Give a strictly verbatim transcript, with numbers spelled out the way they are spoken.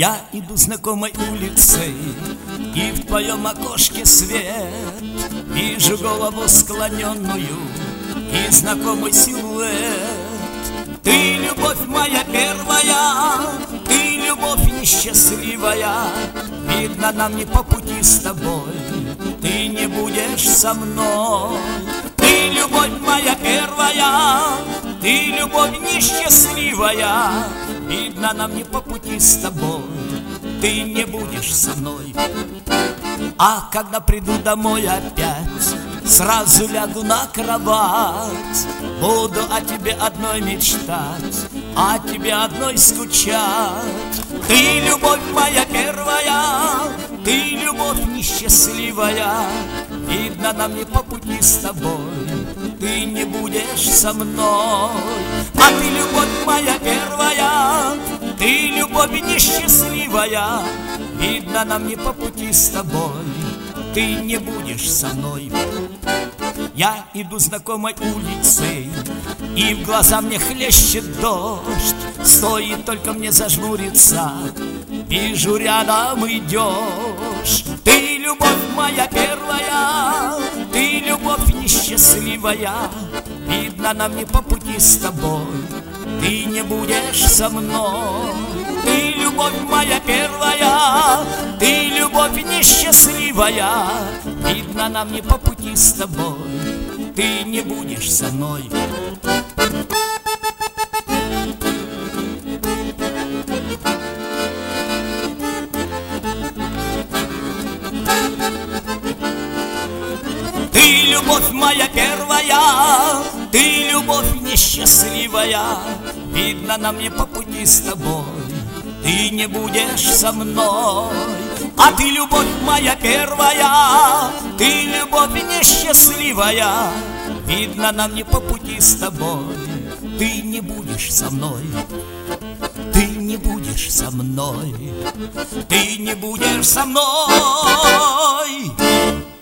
Я иду знакомой улицей, и в твоем окошке свет. Вижу голову склоненную и знакомый силуэт. Ты любовь моя первая, ты любовь несчастливая. Видно, нам не по пути с тобой, ты не будешь со мной. Ты любовь моя первая, ты любовь несчастливая. Видно, нам не по пути с тобой, ты не будешь со мной. А когда приду домой опять, сразу лягу на кровать. Буду о тебе одной мечтать, о тебе одной скучать. Ты любовь моя первая, ты любовь несчастливая. Видно, нам не по пути с тобой, ты не будешь со мной. А ты любовь моя первая, ты любовь несчастливая. Видно, нам не по пути с тобой, ты не будешь со мной. Я иду знакомой улицей, и в глаза мне хлещет дождь. Стоит только мне зажмуриться, вижу, рядом идешь. Ты любовь моя первая, ты любовь несчастливая. Видно, нам не по пути с тобой, ты не будешь со мной. Ты любовь моя первая, ты любовь несчастливая. Видно, нам не по пути с тобой, ты не будешь со мной. Ты любовь моя первая, ты любовь несчастливая. Видно, нам не по пути с тобой, ты не будешь со мной. А ты любовь моя первая, ты любовь несчастливая. Видно, нам не по пути с тобой, ты не будешь со мной. Ты не будешь со мной, ты не будешь со мной.